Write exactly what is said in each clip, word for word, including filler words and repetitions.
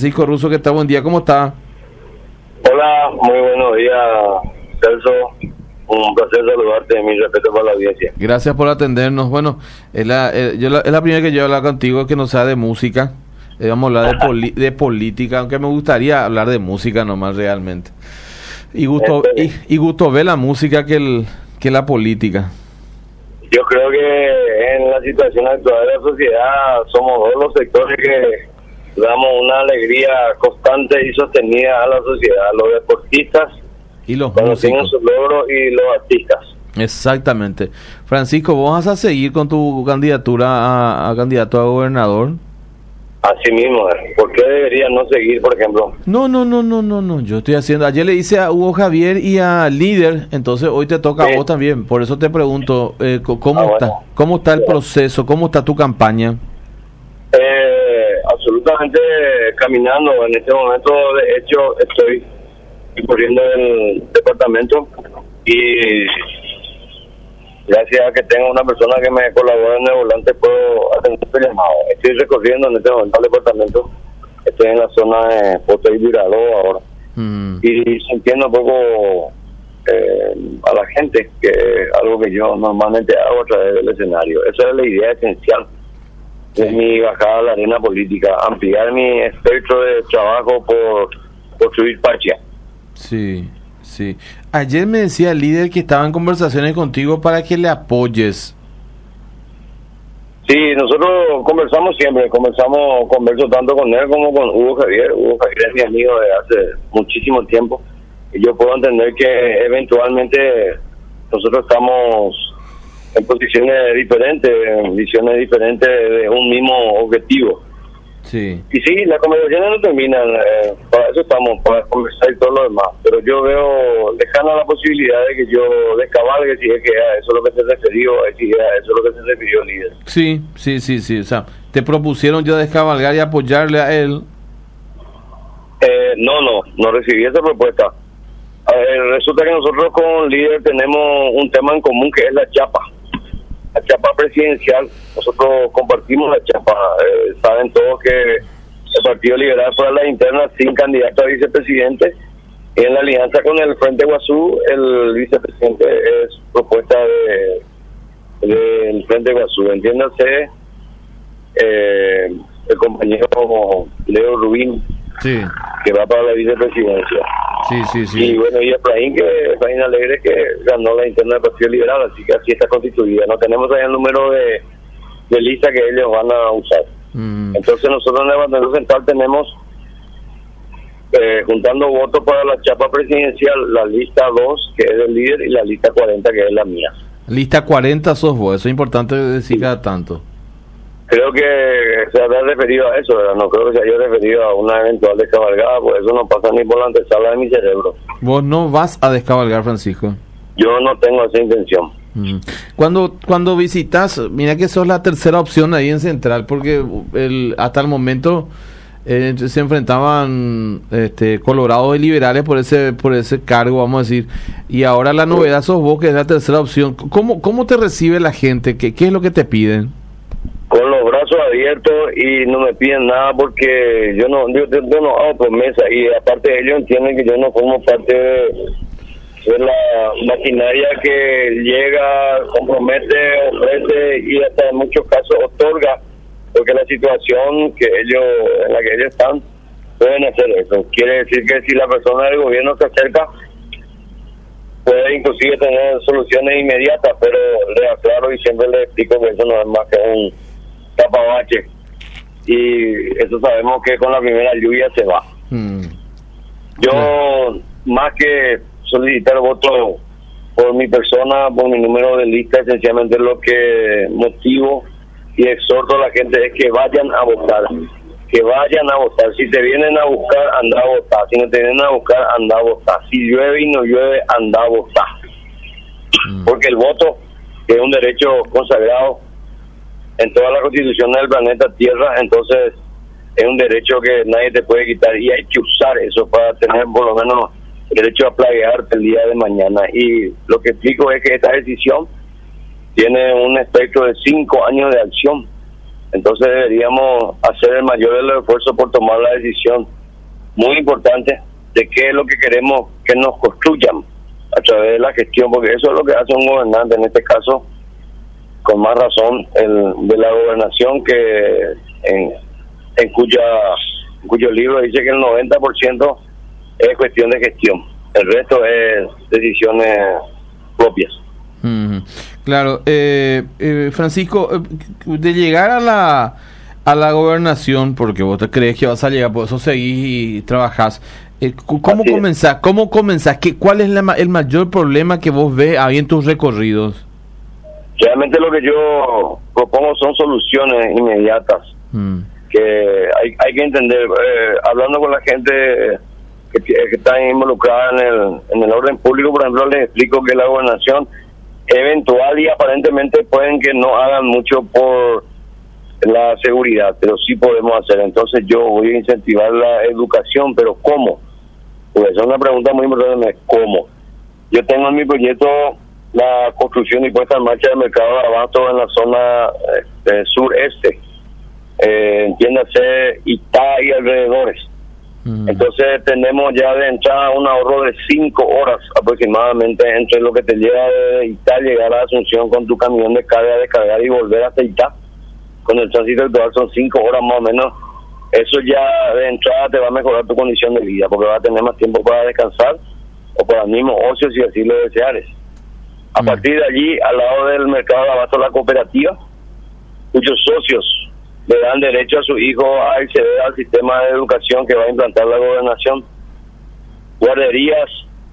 Francisco Russo, ¿qué tal? Buen día, ¿cómo está? Hola, muy buenos días, Celso. Un placer saludarte, mi respeto para la audiencia. Gracias por atendernos. Bueno, es la, eh, yo la, es la primera que yo hablo contigo que no sea de música. Eh, vamos a hablar de, poli, de política, aunque me gustaría hablar de música nomás realmente. Y gusto, y, y gusto ver la música que, el, que la política. Yo creo que en la situación actual de la sociedad somos dos los sectores que damos una alegría constante y sostenida a la sociedad, los deportistas y los cuando músicos tienen sus logros y los artistas. Exactamente. Francisco, ¿vos vas a seguir con tu candidatura a, a candidato a gobernador? Así mismo, ¿por qué debería no seguir, por ejemplo? No, no, no, no, no, no. Yo estoy haciendo. Ayer le hice a Hugo Javier y a Líder, entonces hoy te toca sí. a vos también. Por eso te pregunto, eh, ¿cómo ah, está? Bueno. ¿Cómo está el sí. proceso? ¿Cómo está tu campaña? Eh, absolutamente caminando. En este momento, de hecho, estoy corriendo el departamento y gracias a que tengo una persona que me colabora en el volante puedo atender el llamado. Estoy recorriendo en este momento el departamento, estoy en la zona de Poto y Virado ahora mm. y sintiendo un poco eh, a la gente, que es algo que yo normalmente hago a través del escenario. Esa es la idea esencial de sí. mi bajada a la arena política, ampliar mi espectro de trabajo por construir patria. Sí, sí. Ayer me decía el líder que estaba en conversaciones contigo para que le apoyes. Sí, nosotros conversamos siempre, conversamos, converso tanto con él como con Hugo Javier. Hugo Javier es mi amigo de hace muchísimo tiempo y yo puedo entender que eventualmente nosotros estamos en posiciones diferentes, en visiones diferentes de un mismo objetivo. Sí. Y sí, las conversaciones no terminan, eh, para eso estamos, para conversar y todo lo demás, pero yo veo lejana la posibilidad de que yo descabalgue si es que a eso es lo que se refirió, si es a eso es lo que se refirió el líder. Sí, sí, sí, sí, o sea, ¿te propusieron ya descabalgar y apoyarle a él? Eh, no, no, no recibí esa propuesta. A ver, resulta que nosotros con el líder tenemos un tema en común que es la chapa. La chapa presidencial, nosotros compartimos la chapa. Eh, saben todos que el Partido Liberal para la interna sin candidato a vicepresidente, y en la alianza con el Frente Guazú, el vicepresidente es propuesta de del Frente Guazú. Entiéndase, eh, el compañero Leo Rubín, sí. que va para la vicepresidencia. Sí, sí, sí. Y bueno, y Efraín, que Efraín Alegre, que ganó la interna del Partido Liberal, así que así está constituida. No tenemos ahí el número de, de lista que ellos van a usar. Mm. Entonces nosotros en el Departamento Central tenemos, eh, juntando votos para la chapa presidencial, la lista dos, que es del líder, y la lista cuarenta, que es la mía. Lista cuarenta sos vos, eso es importante decir cada tanto. Creo que se habrá referido a eso, ¿verdad? No creo que se haya referido a una eventual descabalgada, pues eso no pasa ni por la antesala de mi cerebro. ¿Vos no vas a descabalgar, Francisco? Yo no tengo esa intención. Mm. Cuando cuando visitas, mira que sos la tercera opción ahí en Central, porque el hasta el momento eh, se enfrentaban este Colorado y Liberales por ese por ese cargo, vamos a decir, y ahora la novedad sos vos, que es la tercera opción. ¿Cómo cómo te recibe la gente? ¿Qué, qué es lo que te piden? Con los brazos abiertos y no me piden nada porque yo no yo, yo, yo no hago promesas, y aparte ellos entienden que yo no formo parte de, de la maquinaria que llega, compromete, ofrece y hasta en muchos casos otorga, porque la situación que ellos en la que ellos están pueden hacer eso. Quiere decir que si la persona del gobierno se acerca puede inclusive tener soluciones inmediatas, pero le aclaro y siempre le explico que eso no es más que un tapabache, y eso sabemos que con la primera lluvia se va. Mm. Yo, más que solicitar voto por mi persona, por mi número de lista, esencialmente lo que motivo y exhorto a la gente es que vayan a votar, que vayan a votar. Si te vienen a buscar, anda a votar. Si no te vienen a buscar, anda a votar. Si llueve y no llueve, anda a votar. Mm. Porque el voto, que es un derecho consagrado en toda la constitución del planeta Tierra, entonces es un derecho que nadie te puede quitar, y hay que usar eso para tener por lo menos el derecho a plaguearte el día de mañana. Y lo que explico es que esta decisión tiene un espectro de cinco años de acción. Entonces deberíamos hacer el mayor de los esfuerzos por tomar la decisión muy importante de qué es lo que queremos que nos construyan a través de la gestión, porque eso es lo que hace un gobernante, en este caso, con más razón, el de la gobernación, que en, en cuya en cuyo libro dice que el noventa por ciento es cuestión de gestión, el resto es decisiones propias. Mm, claro, eh, eh, Francisco, de llegar a la a la gobernación, porque vos te crees que vas a llegar, por eso seguís y trabajás, eh, ¿cómo comenzás? ¿Cómo comenzás? ¿Qué, ¿Cuál es la, el mayor problema que vos ves ahí en tus recorridos? Realmente lo que yo propongo son soluciones inmediatas, mm. que hay, hay que entender, eh, hablando con la gente que, que está involucrada en el, en el orden público, por ejemplo, les explico que la gobernación eventual y aparentemente pueden que no hagan mucho por la seguridad, pero sí podemos hacer. Entonces yo voy a incentivar la educación, pero ¿cómo? Pues esa es una pregunta muy importante, ¿cómo? Yo tengo en mi proyecto la construcción y puesta en marcha del mercado de abasto en la zona eh, sureste, eh, entiéndase Itá y alrededores. Mm. Entonces tenemos ya de entrada un ahorro de cinco horas aproximadamente entre lo que te lleva de Itá, llegar a Asunción con tu camión de carga, descargar y volver hasta Itá. Con el tránsito actual son cinco horas más o menos. Eso ya de entrada te va a mejorar tu condición de vida, porque vas a tener más tiempo para descansar o para mismo ocio si así lo deseares. A mm. partir de allí, al lado del mercado de abasto, la cooperativa, cuyos socios le dan derecho a su hijo a acceder al sistema de educación que va a implantar la gobernación. Guarderías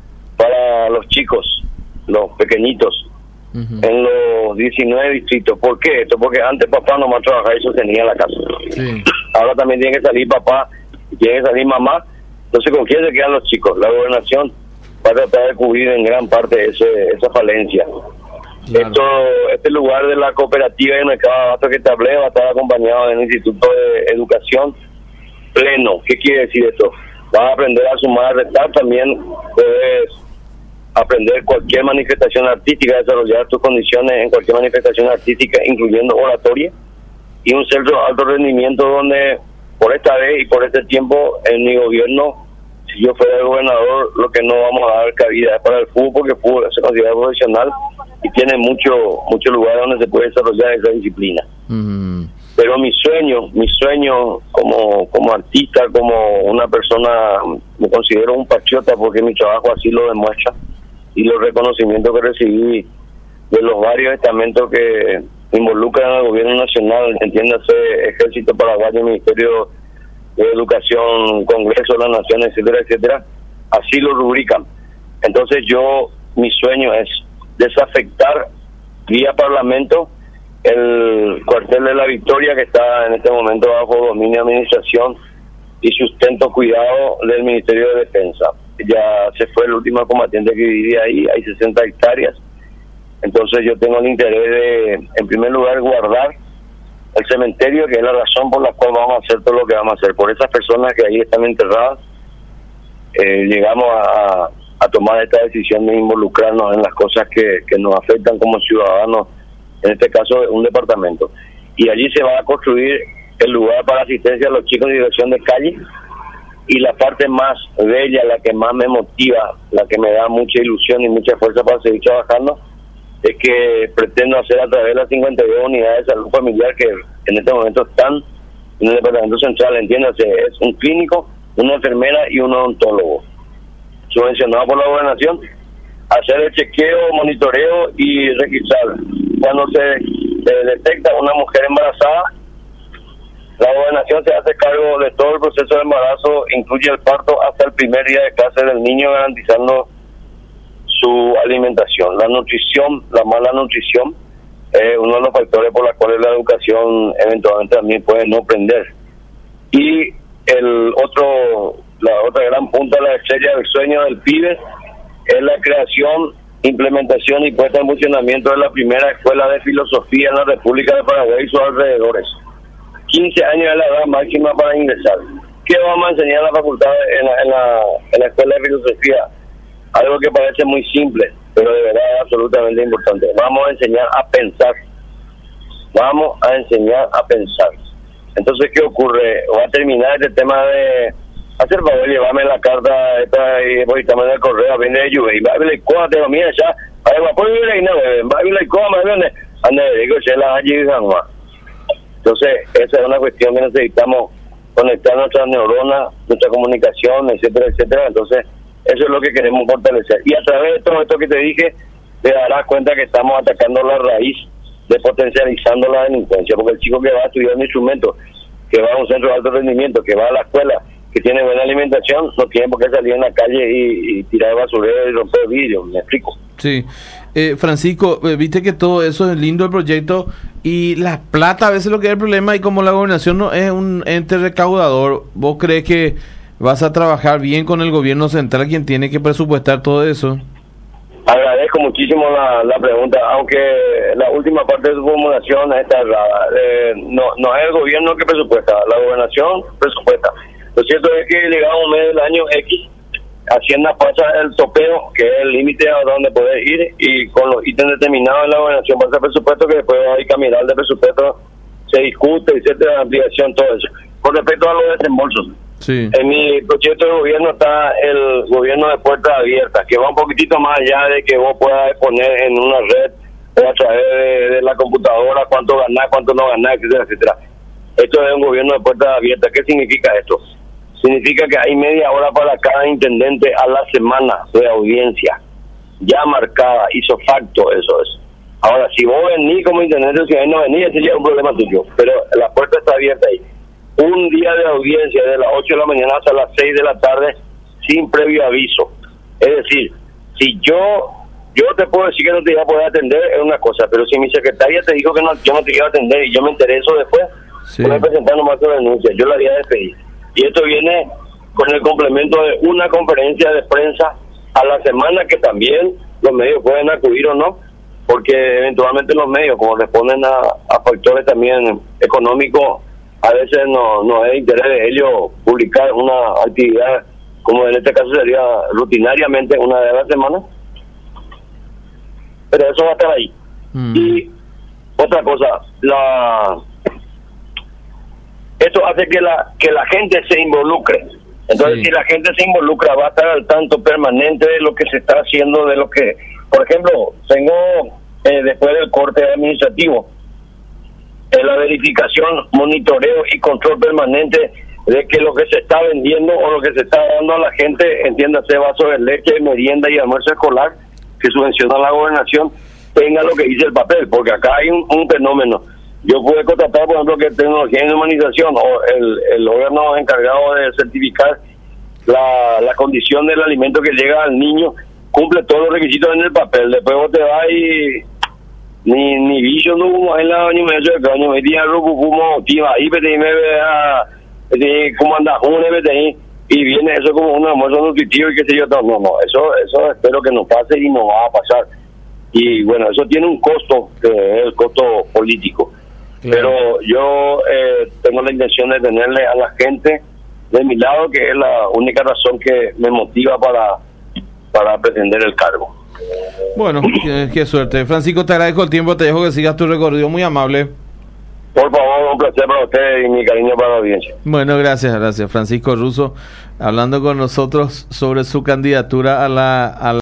para los chicos, los pequeñitos, uh-huh. en los diecinueve distritos. ¿Por qué esto? Porque antes papá nomás trabajaba y sostenía la casa. Sí. Ahora también tiene que salir papá y tiene que salir mamá. Entonces, ¿con quién se quedan los chicos? La gobernación va a tratar de cubrir en gran parte ese, esa falencia. Claro. Esto, este lugar de la cooperativa y el mercado de abasto que te hablé va a estar acompañado del Instituto de Educación pleno. ¿Qué quiere decir esto? Vas a aprender a sumar, a restar, también puedes aprender cualquier manifestación artística, desarrollar tus condiciones en cualquier manifestación artística, incluyendo oratoria, y un centro de alto rendimiento donde por esta vez y por este tiempo en mi gobierno, si yo fuera el gobernador, lo que no vamos a dar cabida es para el fútbol, porque el fútbol se considera profesional y tiene mucho mucho lugar donde se puede desarrollar esa disciplina. Mm. Pero mi sueño, mi sueño como como artista, como una persona, me considero un patriota porque mi trabajo así lo demuestra, y los reconocimientos que recibí de los varios estamentos que involucran al gobierno nacional, entiéndase Ejército Paraguayo, Ministerio de Educación, Congreso de las Naciones, etcétera, etcétera, así lo rubrican. Entonces yo, mi sueño es desafectar vía Parlamento el cuartel de la Victoria, que está en este momento bajo dominio de administración y sustento cuidado del Ministerio de Defensa. Ya se fue el último combatiente que vivía ahí, hay sesenta hectáreas. Entonces yo tengo el interés de, en primer lugar, guardar el cementerio, que es la razón por la cual vamos a hacer todo lo que vamos a hacer. Por esas personas que ahí están enterradas, eh, llegamos a, a tomar esta decisión de involucrarnos en las cosas que, que nos afectan como ciudadanos, en este caso un departamento. Y allí se va a construir el lugar para asistencia a los chicos de dirección de calle, y la parte más bella, la que más me motiva, la que me da mucha ilusión y mucha fuerza para seguir trabajando, es que pretendo hacer a través de las cincuenta y dos unidades de salud familiar que en este momento están en el departamento central, entiéndase, es un clínico, una enfermera y un odontólogo, subvencionado por la gobernación, hacer el chequeo, monitoreo y registrar. Cuando se, se detecta una mujer embarazada, la gobernación se hace cargo de todo el proceso de embarazo, incluye el parto hasta el primer día de clase del niño, garantizando su alimentación. La nutrición, la mala nutrición, es eh, uno de los factores por los cuales la educación eventualmente también puede no prender. Y el otro, la otra gran punta de la estrella del sueño del pibe es la creación, implementación y puesta en funcionamiento de la primera escuela de filosofía en la República de Paraguay y sus alrededores. quince años es la edad máxima para ingresar. ¿Qué vamos a enseñar en la facultad, en la, en la, en la escuela de filosofía? Algo que parece muy simple, pero de verdad es absolutamente importante. Vamos a enseñar a pensar. vamos a enseñar a pensar. Entonces, ¿qué ocurre? Va a terminar este tema de hacer favor, llevarme la carta esta y depositarme en el correo, viene de Juve, y va a ver cómo te lo mira ya, a ver, va a poner y no, va a ver cómo me viene, ande, digo, se la allí y San Juan. Entonces, esa es una cuestión que necesitamos conectar nuestras neuronas, nuestra comunicación, etcétera, etcétera. Entonces, eso es lo que queremos fortalecer. Y a través de todo esto que te dije, te darás cuenta que estamos atacando la raíz de potencializando la delincuencia, porque el chico que va a estudiar un instrumento, que va a un centro de alto rendimiento, que va a la escuela, que tiene buena alimentación, no tiene por qué salir en la calle y, y tirar basurero y romper vidrio, ¿me explico? Sí. Eh, Francisco, eh, viste que todo eso es lindo el proyecto y la plata a veces lo que es el problema, y como la gobernación no es un ente recaudador, ¿vos crees que vas a trabajar bien con el gobierno central, quien tiene que presupuestar todo eso? Agradezco muchísimo la, la pregunta, aunque la última parte de su formulación está errada. Eh, no, no es el gobierno que presupuesta, la gobernación presupuesta. Lo cierto es que llegamos a un mes del año X, Hacienda pasa el topeo, que es el límite a donde puede ir, y con los ítems determinados en la gobernación pasa el presupuesto, que después va a ir caminar de presupuesto, se discute, etcétera, ampliación, todo eso. Con respecto a los desembolsos, sí. En mi proyecto de gobierno está el gobierno de puertas abiertas, que va un poquitito más allá de que vos puedas poner en una red o a través de, de la computadora cuánto ganás, cuánto no ganás, etcétera, etcétera. Esto es un gobierno de puertas abiertas. ¿Qué significa esto? Significa que hay media hora para cada intendente a la semana de audiencia, ya marcada, hizo facto, eso es. Ahora, si vos venís como intendente, si no venís, ese ya es un problema tuyo, pero la puerta está abierta ahí. Un día de audiencia de las ocho de la mañana hasta las seis de la tarde, sin previo aviso. Es decir, si yo yo te puedo decir que no te iba a poder atender, es una cosa, pero si mi secretaria te dijo que no, yo no te iba a atender y yo me enteré eso después, sí, voy a presentar nomás tu denuncia, yo la haría despedir. Y esto viene con el complemento de una conferencia de prensa a la semana, que también los medios pueden acudir o no, porque eventualmente los medios, como responden a, a factores también económicos, a veces no, no es interés de ellos publicar una actividad, como en este caso sería rutinariamente una vez a la semana, pero eso va a estar ahí. Mm. Y otra cosa, la esto hace que la que la gente se involucre. Entonces, sí, si la gente se involucra, va a estar al tanto permanente de lo que se está haciendo, de lo que, por ejemplo, tengo eh, después del corte administrativo, eh, la verificación, monitoreo y control permanente de que lo que se está vendiendo o lo que se está dando a la gente, entiéndase vasos de leche, merienda y almuerzo escolar, que subvenciona la gobernación, tenga lo que dice el papel, porque acá hay un, un fenómeno. Yo pude contratar, por ejemplo, que tecnología en humanización o el, el gobierno encargado de certificar la, la condición del alimento que llega al niño, cumple todos los requisitos en el papel. Después vos te vas y ni ni bicho no hubo en la ni me yo que me día robo como tía ahí me me a de cómo anda un y viene eso como un almuerzo nutritivo y qué sé yo. No, no, eso eso espero que no pase y no va a pasar. Y bueno, eso tiene un costo, que es el costo político. Claro. Pero yo eh, tengo la intención de tenerle a la gente de mi lado, que es la única razón que me motiva para, para pretender el cargo. Bueno, qué, qué suerte. Francisco, te agradezco el tiempo, te dejo que sigas tu recorrido, muy amable. Por favor, un placer para usted y mi cariño para la audiencia. Bueno, gracias, gracias. Francisco Russo, hablando con nosotros sobre su candidatura a la... A la